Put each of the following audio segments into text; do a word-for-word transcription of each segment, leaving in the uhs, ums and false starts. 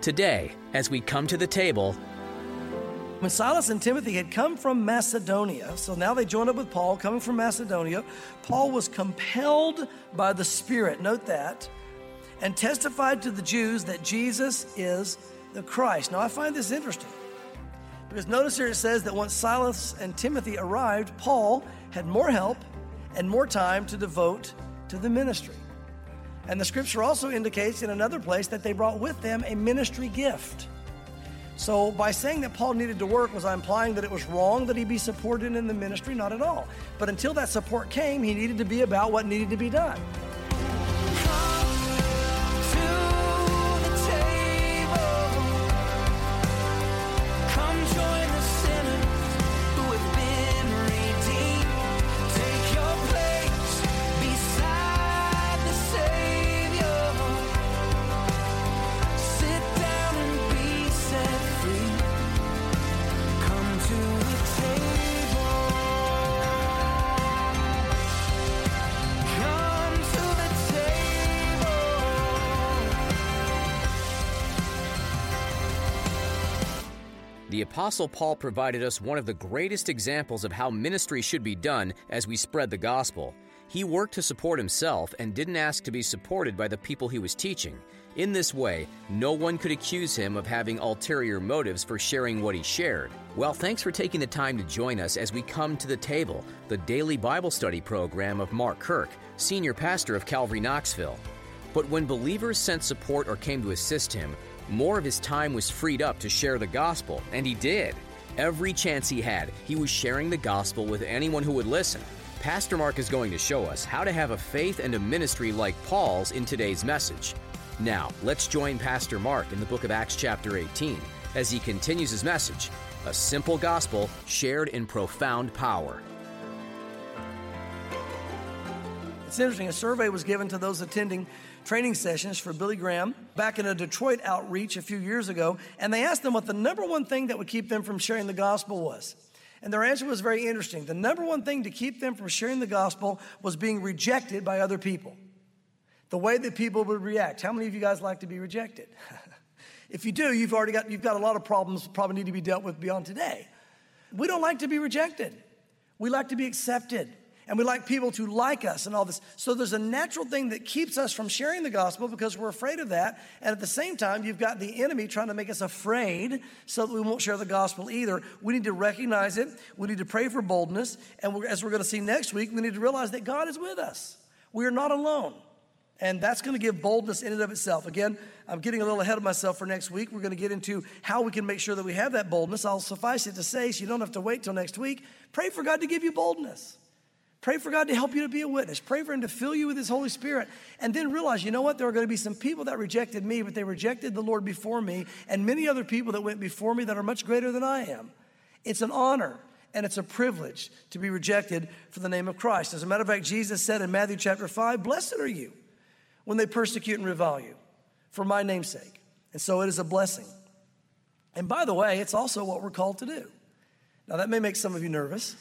Today, as we come to the table, when Silas and Timothy had come from Macedonia, so now they joined up with Paul, coming from Macedonia, Paul was compelled by the Spirit, note that, and testified to the Jews that Jesus is the Christ. Now, I find this interesting, because notice here it says that once Silas and Timothy arrived, Paul had more help and more time to devote to the ministry. And the scripture also indicates in another place that they brought with them a ministry gift. So by saying that Paul needed to work, was I implying that it was wrong that he be supported in the ministry? Not at all. But until that support came, he needed to be about what needed to be done. The Apostle Paul provided us one of the greatest examples of how ministry should be done as we spread the gospel. He worked to support himself and didn't ask to be supported by the people he was teaching. In this way, no one could accuse him of having ulterior motives for sharing what he shared. Well, thanks for taking the time to join us as we come to the table, the daily Bible study program of Mark Kirk, senior pastor of Calvary Knoxville. But when believers sent support or came to assist him, more of his time was freed up to share the gospel, and he did. Every chance he had, he was sharing the gospel with anyone who would listen. Pastor Mark is going to show us how to have a faith and a ministry like Paul's in today's message. Now, let's join Pastor Mark in the book of Acts chapter eighteen as he continues his message, a simple gospel shared in profound power. It's interesting, a survey was given to those attending training sessions for Billy Graham back in a Detroit outreach a few years ago, and they asked them what the number one thing that would keep them from sharing the gospel was. And their answer was very interesting. The number one thing to keep them from sharing the gospel was being rejected by other people. The way that people would react. How many of you guys like to be rejected? If you do, you've already got, you've got a lot of problems that probably need to be dealt with beyond today. We don't like to be rejected. We like to be accepted. And we like people to like us and all this. So there's a natural thing that keeps us from sharing the gospel because we're afraid of that. And at the same time, you've got the enemy trying to make us afraid so that we won't share the gospel either. We need to recognize it. We need to pray for boldness. And we're, as we're going to see next week, we need to realize that God is with us. We are not alone. And that's going to give boldness in and of itself. Again, I'm getting a little ahead of myself for next week. We're going to get into how we can make sure that we have that boldness. I'll suffice it to say, so you don't have to wait till next week, pray for God to give you boldness. Pray for God to help you to be a witness. Pray for him to fill you with his Holy Spirit. And then realize, you know what? There are going to be some people that rejected me, but they rejected the Lord before me, and many other people that went before me that are much greater than I am. It's an honor and it's a privilege to be rejected for the name of Christ. As a matter of fact, Jesus said in Matthew chapter five, blessed are you when they persecute and revile you for my name's sake. And so it is a blessing. And by the way, it's also what we're called to do. Now that may make some of you nervous.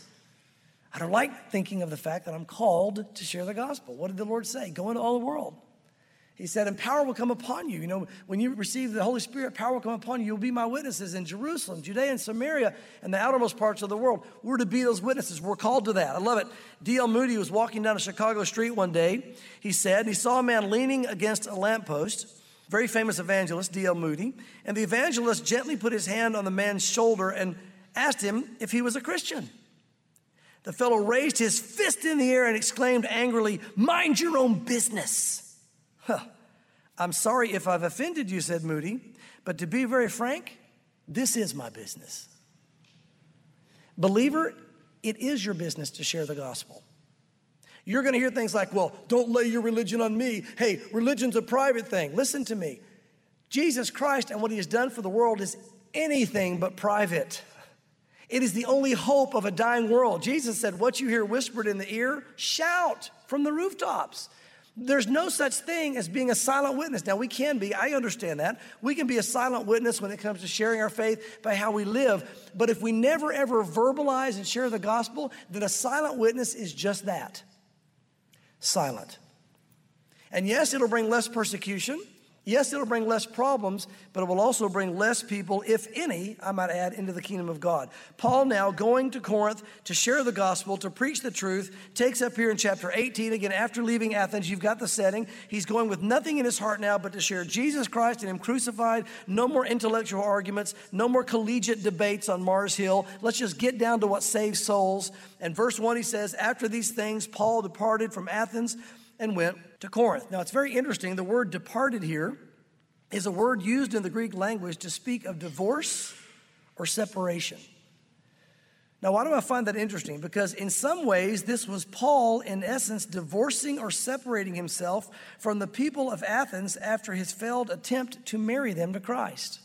I don't like thinking of the fact that I'm called to share the gospel. What did the Lord say? Go into all the world. He said, and power will come upon you. You know, when you receive the Holy Spirit, power will come upon you. You'll be my witnesses in Jerusalem, Judea, and Samaria, and the outermost parts of the world. We're to be those witnesses. We're called to that. I love it. D L Moody was walking down a Chicago street one day. He said, he saw a man leaning against a lamppost, very famous evangelist, D L Moody, and the evangelist gently put his hand on the man's shoulder and asked him if he was a Christian. The fellow raised his fist in the air and exclaimed angrily, mind your own business. Huh. I'm sorry if I've offended you, said Moody, but to be very frank, this is my business. Believer, it is your business to share the gospel. You're going to hear things like, well, don't lay your religion on me. Hey, religion's a private thing. Listen to me. Jesus Christ and what he has done for the world is anything but private. It is the only hope of a dying world. Jesus said, what you hear whispered in the ear, shout from the rooftops. There's no such thing as being a silent witness. Now, we can be. I understand that. We can be a silent witness when it comes to sharing our faith by how we live. But if we never, ever verbalize and share the gospel, then a silent witness is just that, silent. And yes, it'll bring less persecution. Yes, it'll bring less problems, but it will also bring less people, if any, I might add, into the kingdom of God. Paul now going to Corinth to share the gospel, to preach the truth, takes up here in chapter eighteen, again, after leaving Athens, you've got the setting. He's going with nothing in his heart now but to share Jesus Christ and him crucified. No more intellectual arguments, no more collegiate debates on Mars Hill. Let's just get down to what saves souls. And verse one, he says, after these things, Paul departed from Athens and went to Corinth. Now, it's very interesting. The word departed here is a word used in the Greek language to speak of divorce or separation. Now, why do I find that interesting? Because in some ways, this was Paul, in essence, divorcing or separating himself from the people of Athens after his failed attempt to marry them to Christ.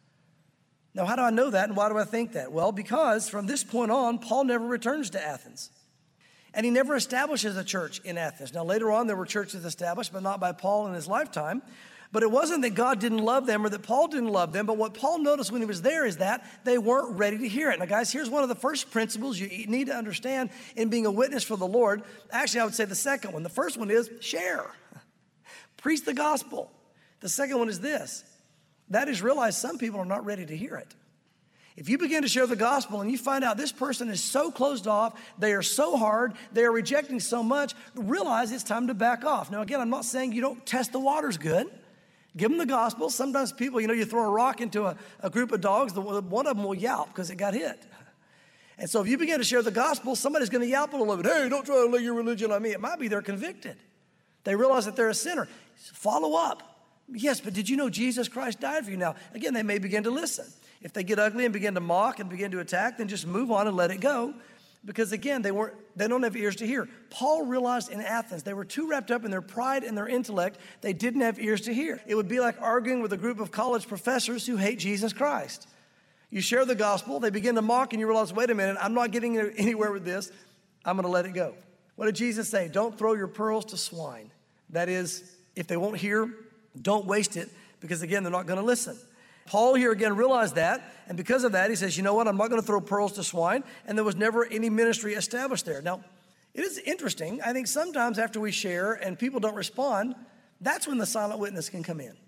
Now, how do I know that and why do I think that? Well, because from this point on, Paul never returns to Athens. And he never establishes a church in Athens. Now, later on, there were churches established, but not by Paul in his lifetime. But it wasn't that God didn't love them or that Paul didn't love them. But what Paul noticed when he was there is that they weren't ready to hear it. Now, guys, here's one of the first principles you need to understand in being a witness for the Lord. Actually, I would say the second one. The first one is share. Preach the gospel. The second one is this. That is, realize some people are not ready to hear it. If you begin to share the gospel and you find out this person is so closed off, they are so hard, they are rejecting so much, realize it's time to back off. Now, again, I'm not saying you don't test the waters good. Give them the gospel. Sometimes people, you know, you throw a rock into a, a group of dogs, the, one of them will yelp because it got hit. And so if you begin to share the gospel, somebody's going to yelp a little bit. Hey, don't try to lay your religion on me. It might be they're convicted. They realize that they're a sinner. Follow up. Yes, but did you know Jesus Christ died for you? Now, again, they may begin to listen. If they get ugly and begin to mock and begin to attack, then just move on and let it go. Because again, they weren't, they don't have ears to hear. Paul realized in Athens, they were too wrapped up in their pride and their intellect, they didn't have ears to hear. It would be like arguing with a group of college professors who hate Jesus Christ. You share the gospel, they begin to mock, and you realize, wait a minute, I'm not getting anywhere with this. I'm going to let it go. What did Jesus say? Don't throw your pearls to swine. That is, if they won't hear, don't waste it, because again, they're not going to listen. Paul here again realized that, and because of that, he says, you know what, I'm not going to throw pearls to swine, and there was never any ministry established there. Now, it is interesting. I think sometimes after we share and people don't respond, that's when the silent witness can come in.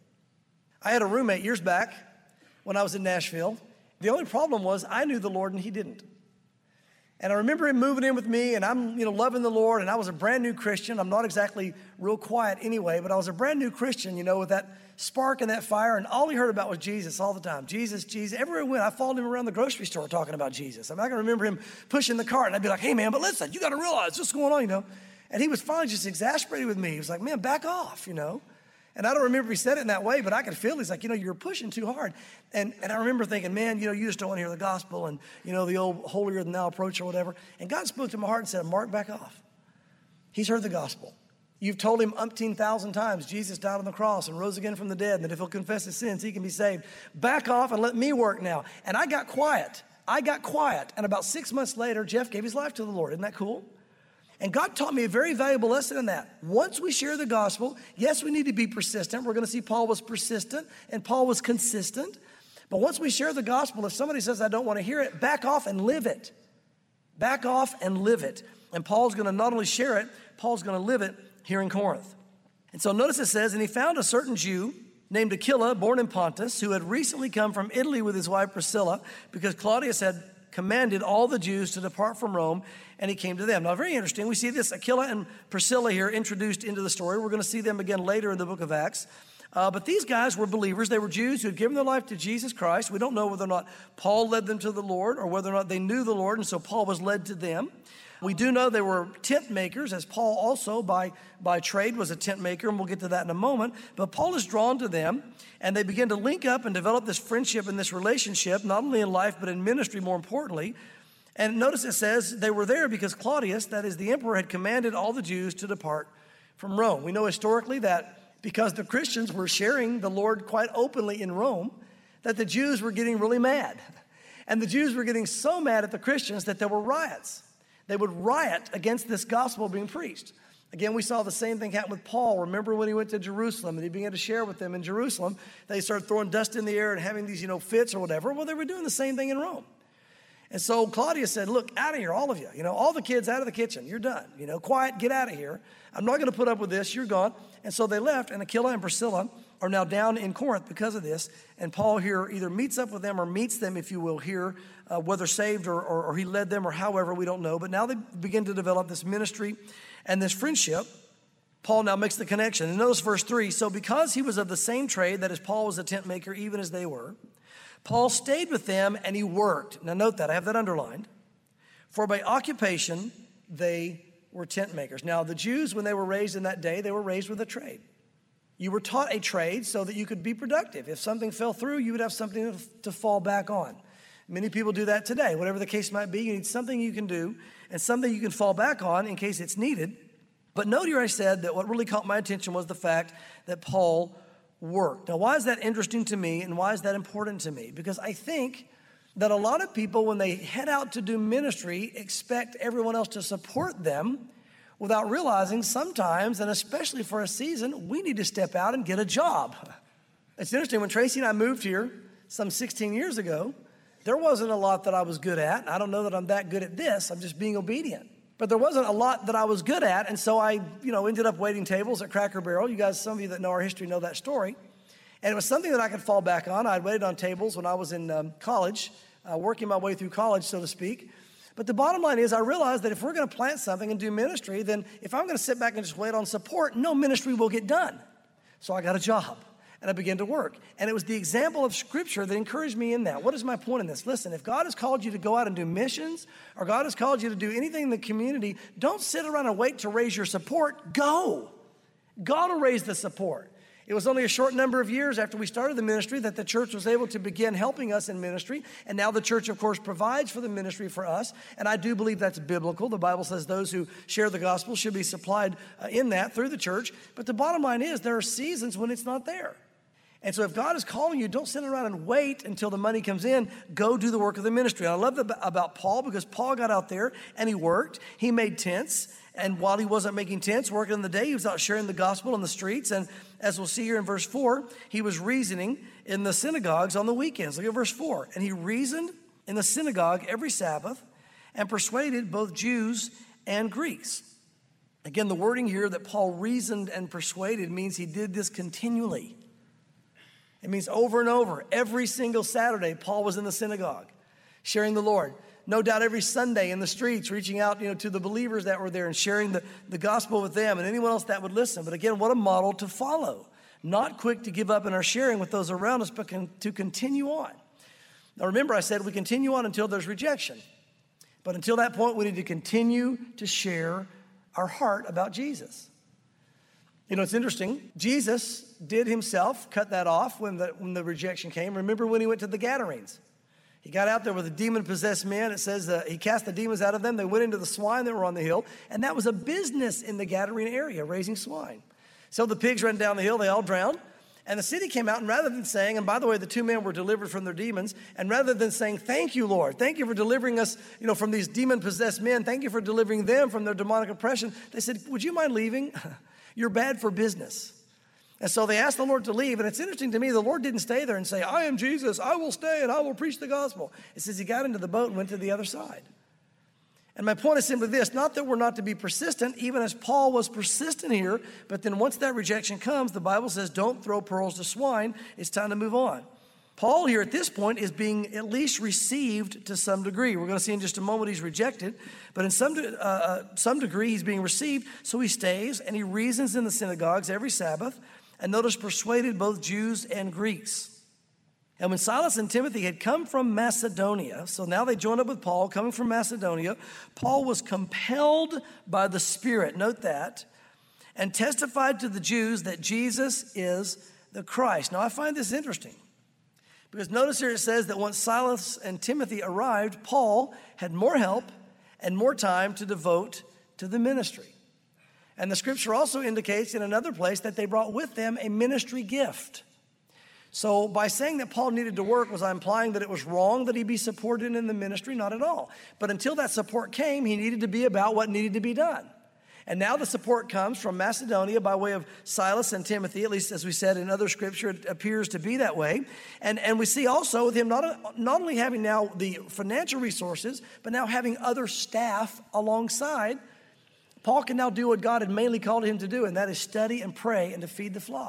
I had a roommate years back when I was in Nashville. The only problem was I knew the Lord and he didn't. And I remember him moving in with me, and I'm, you know, loving the Lord, and I was a brand new Christian. I'm not exactly real quiet anyway, but I was a brand new Christian, you know, with that spark and that fire, and all he heard about was Jesus all the time. Jesus, Jesus. Everywhere he went, I followed him around the grocery store talking about Jesus. I mean, I can remember him pushing the cart, and I'd be like, hey, man, but listen, you got to realize what's going on, you know. And he was finally just exasperated with me. He was like, man, back off, you know. And I don't remember if he said it in that way, but I could feel, he's like, you know, you're pushing too hard. And and I remember thinking, man, you know, you just don't want to hear the gospel and, you know, the old holier than thou approach or whatever. And God spoke to my heart and said, Mark, back off. He's heard the gospel. You've told him umpteen thousand times Jesus died on the cross and rose again from the dead, and that if he'll confess his sins, he can be saved. Back off and let me work now. And I got quiet. I got quiet. And about six months later, Jeff gave his life to the Lord. Isn't that cool? And God taught me a very valuable lesson in that. Once we share the gospel, yes, we need to be persistent. We're going to see Paul was persistent and Paul was consistent. But once we share the gospel, if somebody says, I don't want to hear it, back off and live it. Back off and live it. And Paul's going to not only share it, Paul's going to live it here in Corinth. And so notice it says, and he found a certain Jew named Aquila, born in Pontus, who had recently come from Italy with his wife Priscilla, because Claudius had commanded all the Jews to depart from Rome, and he came to them. Now, very interesting. We see this Aquila and Priscilla here introduced into the story. We're going to see them again later in the book of Acts. Uh, but these guys were believers. They were Jews who had given their life to Jesus Christ. We don't know whether or not Paul led them to the Lord or whether or not they knew the Lord, and so Paul was led to them. We do know they were tent makers, as Paul also by, by trade was a tent maker, and we'll get to that in a moment. But Paul is drawn to them, and they begin to link up and develop this friendship and this relationship, not only in life but in ministry more importantly. And notice it says they were there because Claudius, that is the emperor, had commanded all the Jews to depart from Rome. We know historically that because the Christians were sharing the Lord quite openly in Rome, that the Jews were getting really mad. And the Jews were getting so mad at the Christians that there were riots. They would riot against this gospel being preached. Again, we saw the same thing happen with Paul. Remember when he went to Jerusalem and he began to share with them in Jerusalem, they started throwing dust in the air and having these, you know, fits or whatever. Well, they were doing the same thing in Rome. And so Claudius said, look, out of here, all of you. You know, all the kids out of the kitchen. You're done. You know, quiet, get out of here. I'm not going to put up with this. You're gone. And so they left, and Aquila and Priscilla are now down in Corinth because of this. And Paul here either meets up with them or meets them, if you will, here, uh, whether saved or, or, or he led them or however, we don't know. But now they begin to develop this ministry and this friendship. Paul now makes the connection. And notice verse three. So because he was of the same trade, that is, Paul was a tent maker, even as they were, Paul stayed with them and he worked. Now note that, I have that underlined. For by occupation, they were tent makers. Now the Jews, when they were raised in that day, they were raised with a trade. You were taught a trade so that you could be productive. If something fell through, you would have something to fall back on. Many people do that today. Whatever the case might be, you need something you can do and something you can fall back on in case it's needed. But note here I said that what really caught my attention was the fact that Paul worked. Now, why is that interesting to me and why is that important to me? Because I think that a lot of people, when they head out to do ministry, expect everyone else to support them without realizing sometimes, and especially for a season, we need to step out and get a job. It's interesting, when Tracy and I moved here some sixteen years ago, there wasn't a lot that I was good at. I don't know that I'm that good at this. I'm just being obedient. But there wasn't a lot that I was good at, and so I, you know, ended up waiting tables at Cracker Barrel. You guys, some of you that know our history know that story. And it was something that I could fall back on. I'd waited on tables when I was in um, college, uh, working my way through college, so to speak. But the bottom line is I realized that if we're going to plant something and do ministry, then if I'm going to sit back and just wait on support, no ministry will get done. So I got a job. And I began to work. And it was the example of Scripture that encouraged me in that. What is my point in this? Listen, if God has called you to go out and do missions, or God has called you to do anything in the community, don't sit around and wait to raise your support. Go. God will raise the support. It was only a short number of years after we started the ministry that the church was able to begin helping us in ministry. And now the church, of course, provides for the ministry for us. And I do believe that's biblical. The Bible says those who share the gospel should be supplied uh, in that through the church. But the bottom line is there are seasons when it's not there. And so if God is calling you, don't sit around and wait until the money comes in. Go do the work of the ministry. And I love that about Paul, because Paul got out there and he worked. He made tents. And while he wasn't making tents, working in the day, he was out sharing the gospel in the streets. And as we'll see here in verse four, he was reasoning in the synagogues on the weekends. Look at verse four. And he reasoned in the synagogue every Sabbath and persuaded both Jews and Greeks. Again, the wording here that Paul reasoned and persuaded means he did this continually. It means over and over. Every single Saturday, Paul was in the synagogue sharing the Lord. No doubt every Sunday in the streets, reaching out, you know, to the believers that were there and sharing the, the gospel with them and anyone else that would listen. But again, what a model to follow. Not quick to give up in our sharing with those around us, but con- to continue on. Now remember, I said we continue on until there's rejection. But until that point, we need to continue to share our heart about Jesus. You know, it's interesting. Jesus did himself cut that off when the, when the rejection came. Remember when he went to the Gadarenes? He got out there with a demon-possessed man. It says uh, he cast the demons out of them. They went into the swine that were on the hill. And that was a business in the Gadarene area, raising swine. So the pigs ran down the hill. They all drowned. And the city came out, and rather than saying, and by the way, the two men were delivered from their demons, and rather than saying, thank you, Lord, thank you for delivering us, you know, from these demon-possessed men, thank you for delivering them from their demonic oppression, they said, would you mind leaving? You're bad for business. And so they asked the Lord to leave. And it's interesting to me, the Lord didn't stay there and say, I am Jesus, I will stay and I will preach the gospel. It says he got into the boat and went to the other side. And my point is simply this, not that we're not to be persistent, even as Paul was persistent here, but then once that rejection comes, the Bible says, don't throw pearls to swine. It's time to move on. Paul here at this point is being at least received to some degree. We're going to see in just a moment he's rejected, but in some, uh, uh, some degree he's being received. So he stays and he reasons in the synagogues every Sabbath, and notice persuaded both Jews and Greeks. And when Silas and Timothy had come from Macedonia, so now they joined up with Paul, coming from Macedonia, Paul was compelled by the Spirit, note that, and testified to the Jews that Jesus is the Christ. Now I find this interesting. Because notice here it says that once Silas and Timothy arrived, Paul had more help and more time to devote to the ministry. And the scripture also indicates in another place that they brought with them a ministry gift. So by saying that Paul needed to work, was I implying that it was wrong that he be supported in the ministry? Not at all. But until that support came, he needed to be about what needed to be done. And now the support comes from Macedonia by way of Silas and Timothy, at least as we said in other scripture, it appears to be that way. And, and we see also with him not, not only having now the financial resources, but now having other staff alongside. Paul can now do what God had mainly called him to do, and that is study and pray and to feed the flock.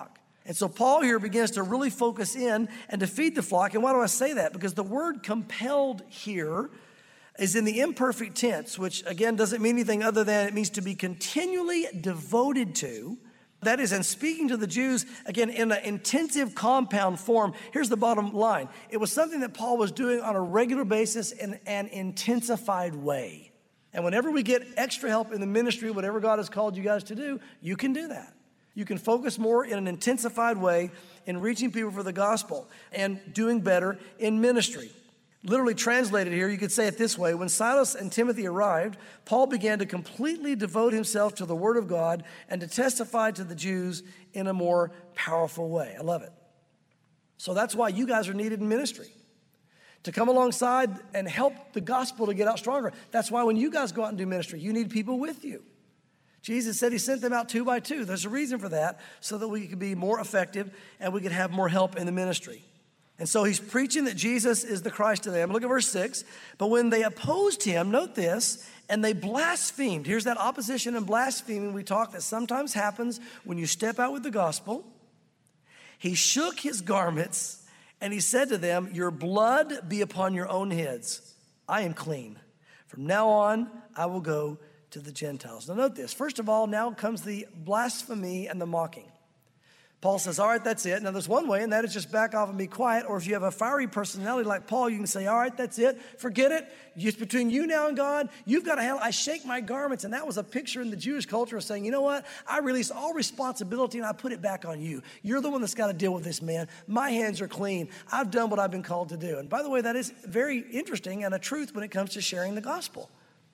And so Paul here begins to really focus in and to feed the flock. And why do I say that? Because the word compelled here is in the imperfect tense, which again doesn't mean anything other than it means to be continually devoted to. That is, and speaking to the Jews, again, in an intensive compound form. Here's the bottom line. It was something that Paul was doing on a regular basis in an intensified way. And whenever we get extra help in the ministry, whatever God has called you guys to do, you can do that. You can focus more in an intensified way in reaching people for the gospel and doing better in ministry. Literally translated here, you could say it this way. When Silas and Timothy arrived, Paul began to completely devote himself to the word of God and to testify to the Jews in a more powerful way. I love it. So that's why you guys are needed in ministry, to come alongside and help the gospel to get out stronger. That's why when you guys go out and do ministry, you need people with you. Jesus said he sent them out two by two. There's a reason for that, so that we could be more effective and we could have more help in the ministry. And so he's preaching that Jesus is the Christ to them. Look at verse six. But when they opposed him, note this, and they blasphemed. Here's that opposition and blaspheming we talk that sometimes happens when you step out with the gospel. He shook his garments and he said to them, your blood be upon your own heads. I am clean. From now on, I will go to the Gentiles. Now note this. First of all, now comes the blasphemy and the mocking. Paul says, all right, that's it. Now there's one way, and that is just back off and be quiet. Or if you have a fiery personality like Paul, you can say, all right, that's it. Forget it. It's between you now and God. You've got to handle. I shake my garments. And that was a picture in the Jewish culture of saying, you know what? I release all responsibility and I put it back on you. You're the one that's got to deal with this, man. My hands are clean. I've done what I've been called to do. And by the way, that is very interesting and a truth when it comes to sharing the gospel.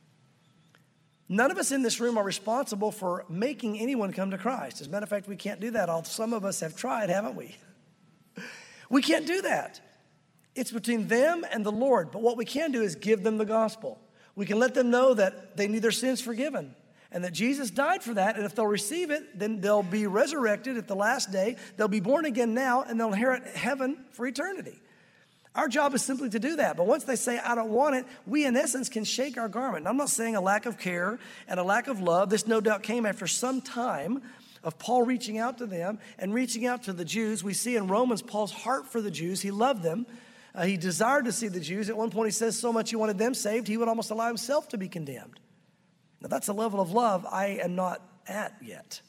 None of us in this room are responsible for making anyone come to Christ. As a matter of fact, we can't do that. Some of us have tried, haven't we? We can't do that. It's between them and the Lord. But what we can do is give them the gospel. We can let them know that they need their sins forgiven and that Jesus died for that. And if they'll receive it, then they'll be resurrected at the last day. They'll be born again now, and they'll inherit heaven for eternity. Our job is simply to do that. But once they say, I don't want it, we in essence can shake our garment. And I'm not saying a lack of care and a lack of love. This no doubt came after some time of Paul reaching out to them and reaching out to the Jews. We see in Romans Paul's heart for the Jews. He loved them. Uh, he desired to see the Jews. At one point he says so much he wanted them saved, he would almost allow himself to be condemned. Now that's a level of love I am not at yet.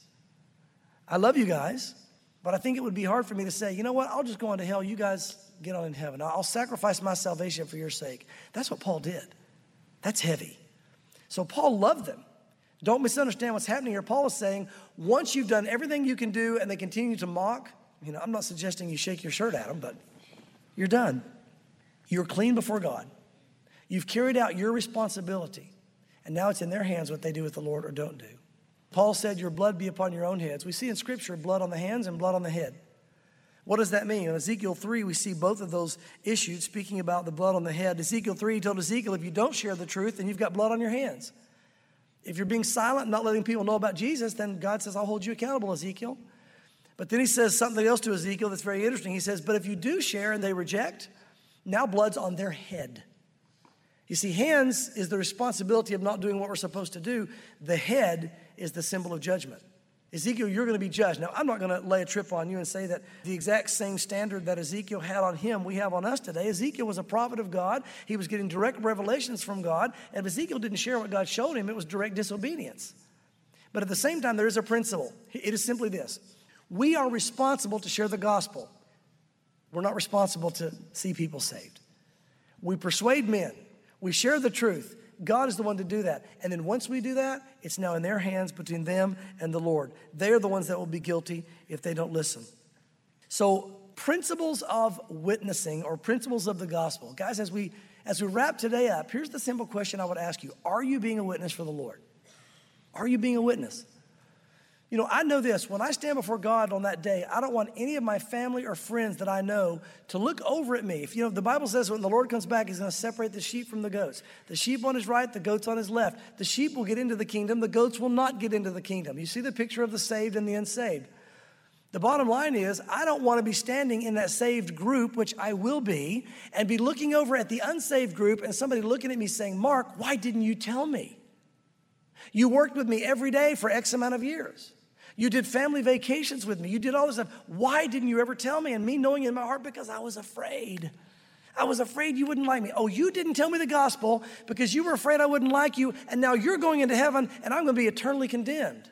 I love you guys, but I think it would be hard for me to say, you know what, I'll just go on to hell. You guys get on in heaven. I'll sacrifice my salvation for your sake. That's what Paul did. That's heavy. So Paul loved them. Don't misunderstand what's happening here. Paul is saying, once you've done everything you can do and they continue to mock, you know, I'm not suggesting you shake your shirt at them, but you're done. You're clean before God. You've carried out your responsibility. And now it's in their hands what they do with the Lord or don't do. Paul said, your blood be upon your own heads. We see in Scripture blood on the hands and blood on the head. What does that mean? In Ezekiel three, we see both of those issues, speaking about the blood on the head. Ezekiel three, he told Ezekiel, if you don't share the truth, then you've got blood on your hands. If you're being silent and not letting people know about Jesus, then God says, I'll hold you accountable, Ezekiel. But then he says something else to Ezekiel that's very interesting. He says, but if you do share and they reject, now blood's on their head. You see, hands is the responsibility of not doing what we're supposed to do. The head is the symbol of judgment. Ezekiel, you're going to be judged. Now, I'm not going to lay a trip on you and say that the exact same standard that Ezekiel had on him, we have on us today. Ezekiel was a prophet of God. He was getting direct revelations from God. And if Ezekiel didn't share what God showed him, it was direct disobedience. But at the same time, there is a principle. It is simply this. We are responsible to share the gospel. We're not responsible to see people saved. We persuade men. We share the truth. God is the one to do that. And then once we do that, it's now in their hands between them and the Lord. They're the ones that will be guilty if they don't listen. So principles of witnessing or principles of the gospel. Guys, as we as we wrap today up, here's the simple question I would ask you. Are you being a witness for the Lord? Are you being a witness? You know, I know this. When I stand before God on that day, I don't want any of my family or friends that I know to look over at me. If you know, the Bible says when the Lord comes back, he's going to separate the sheep from the goats. The sheep on his right, the goats on his left. The sheep will get into the kingdom. The goats will not get into the kingdom. You see the picture of the saved and the unsaved. The bottom line is, I don't want to be standing in that saved group, which I will be, and be looking over at the unsaved group and somebody looking at me saying, Mark, why didn't you tell me? You worked with me every day for X amount of years. You did family vacations with me. You did all this stuff. Why didn't you ever tell me? And me knowing in my heart, because I was afraid. I was afraid you wouldn't like me. Oh, you didn't tell me the gospel because you were afraid I wouldn't like you, and now you're going into heaven, and I'm going to be eternally condemned.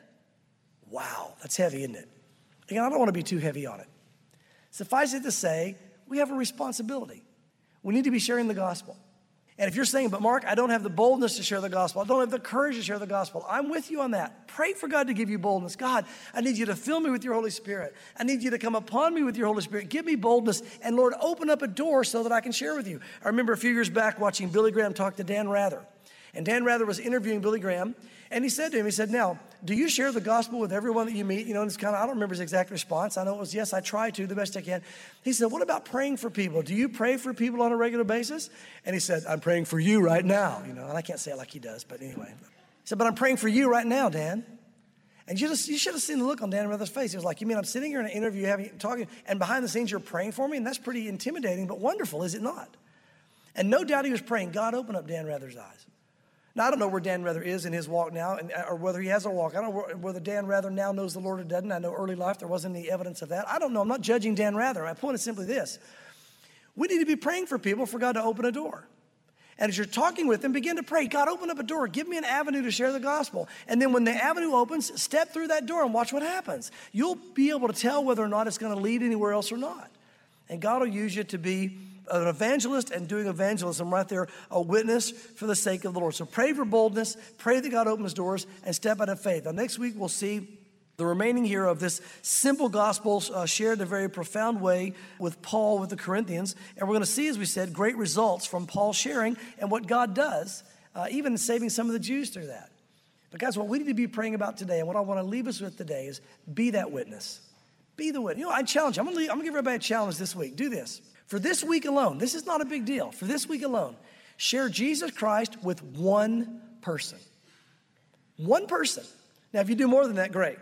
Wow, that's heavy, isn't it? Again, I don't want to be too heavy on it. Suffice it to say, we have a responsibility. We need to be sharing the gospel. And if you're saying, but Mark, I don't have the boldness to share the gospel. I don't have the courage to share the gospel. I'm with you on that. Pray for God to give you boldness. God, I need you to fill me with your Holy Spirit. I need you to come upon me with your Holy Spirit. Give me boldness. And Lord, open up a door so that I can share with you. I remember a few years back watching Billy Graham talk to Dan Rather. And Dan Rather was interviewing Billy Graham. And he said to him, he said, now, do you share the gospel with everyone that you meet? You know, and it's kind of, I don't remember his exact response. I know it was, yes, I try to the best I can. He said, what about praying for people? Do you pray for people on a regular basis? And he said, I'm praying for you right now. You know, and I can't say it like he does, but anyway. He said, but I'm praying for you right now, Dan. And you, just, you should have seen the look on Dan Rather's face. He was like, you mean I'm sitting here in an interview, having talking, and behind the scenes you're praying for me? And that's pretty intimidating, but wonderful, is it not? And no doubt he was praying, God, open up Dan Rather's eyes. Now, I don't know where Dan Rather is in his walk now, and, or whether he has a walk. I don't know whether Dan Rather now knows the Lord or doesn't. I know early life there wasn't any evidence of that. I don't know. I'm not judging Dan Rather. My point is simply this. We need to be praying for people for God to open a door. And as you're talking with them, begin to pray, God, open up a door. Give me an avenue to share the gospel. And then when the avenue opens, step through that door and watch what happens. You'll be able to tell whether or not it's going to lead anywhere else or not. And God will use you to be an evangelist and doing evangelism right there, a witness for the sake of the Lord. So pray for boldness, pray that God opens doors, and step out of faith. Now, next week we'll see the remaining here of this simple gospel uh, shared in a very profound way with Paul with the Corinthians. And we're going to see, as we said, great results from Paul sharing and what God does, uh, even saving some of the Jews through that. But guys, what we need to be praying about today, and what I want to leave us with today, is be that witness. Be the witness. You know, I challenge you. I'm going to leave, I'm going to give everybody a challenge this week. Do this. For this week alone, this is not a big deal. For this week alone, share Jesus Christ with one person. One person. Now, if you do more than that, great.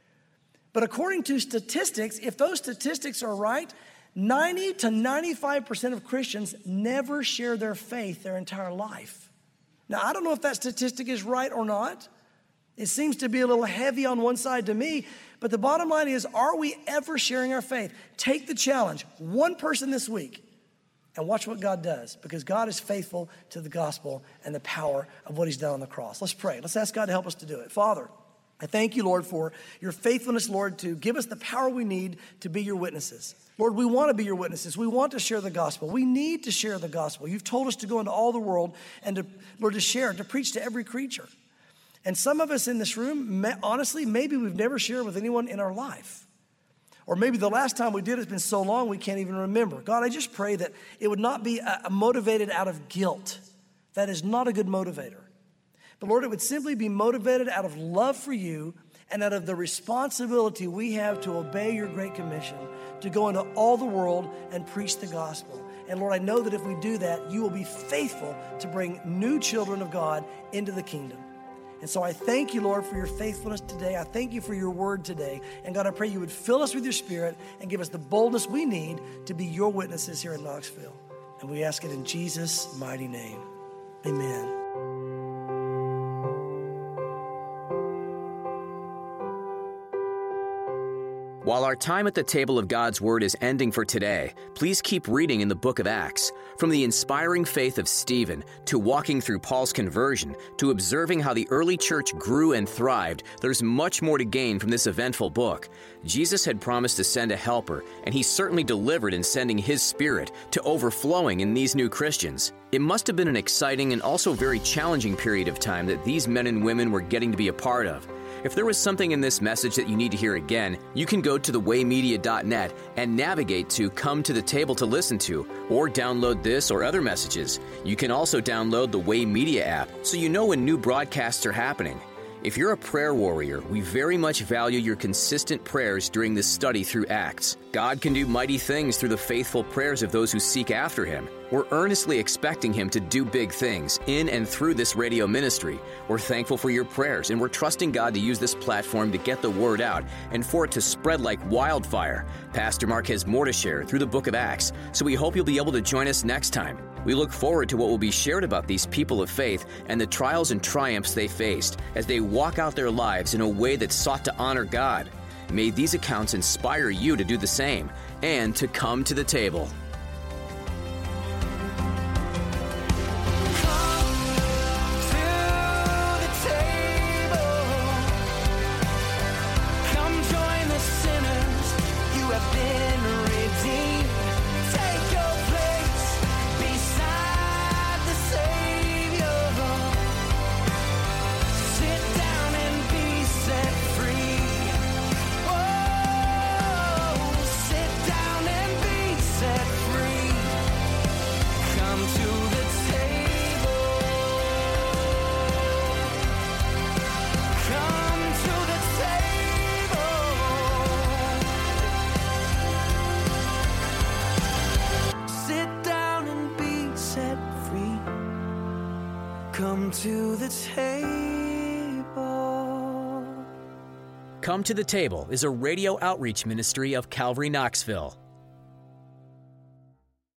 But according to statistics, if those statistics are right, ninety to ninety-five percent of Christians never share their faith their entire life. Now, I don't know if that statistic is right or not. It seems to be a little heavy on one side to me. But the bottom line is, are we ever sharing our faith? Take the challenge, one person this week, and watch what God does, because God is faithful to the gospel and the power of what he's done on the cross. Let's pray. Let's ask God to help us to do it. Father, I thank you, Lord, for your faithfulness, Lord, to give us the power we need to be your witnesses. Lord, we want to be your witnesses. We want to share the gospel. We need to share the gospel. You've told us to go into all the world and to, Lord, to share, to preach to every creature. And some of us in this room, honestly, maybe we've never shared with anyone in our life. Or maybe the last time we did has been so long we can't even remember. God, I just pray that it would not be uh, motivated out of guilt. That is not a good motivator. But Lord, it would simply be motivated out of love for you and out of the responsibility we have to obey your great commission, to go into all the world and preach the gospel. And Lord, I know that if we do that, you will be faithful to bring new children of God into the kingdom. And so I thank you, Lord, for your faithfulness today. I thank you for your word today. And God, I pray you would fill us with your spirit and give us the boldness we need to be your witnesses here in Knoxville. And we ask it in Jesus' mighty name. Amen. While our time at the table of God's Word is ending for today, please keep reading in the book of Acts. From the inspiring faith of Stephen, to walking through Paul's conversion, to observing how the early church grew and thrived, there's much more to gain from this eventful book. Jesus had promised to send a helper, and he certainly delivered in sending his Spirit to overflowing in these new Christians. It must have been an exciting and also very challenging period of time that these men and women were getting to be a part of. If there was something in this message that you need to hear again, you can go to the way media dot net and navigate to Come to the Table to listen to, or download this or other messages. You can also download the Way Media app so you know when new broadcasts are happening. If you're a prayer warrior, we very much value your consistent prayers during this study through Acts. God can do mighty things through the faithful prayers of those who seek after Him. We're earnestly expecting Him to do big things in and through this radio ministry. We're thankful for your prayers, and we're trusting God to use this platform to get the word out and for it to spread like wildfire. Pastor Mark has more to share through the book of Acts, so we hope you'll be able to join us next time. We look forward to what will be shared about these people of faith and the trials and triumphs they faced as they walk out their lives in a way that sought to honor God. May these accounts inspire you to do the same and to come to the table. Come to the table. Come to the Table is a radio outreach ministry of Calvary Knoxville.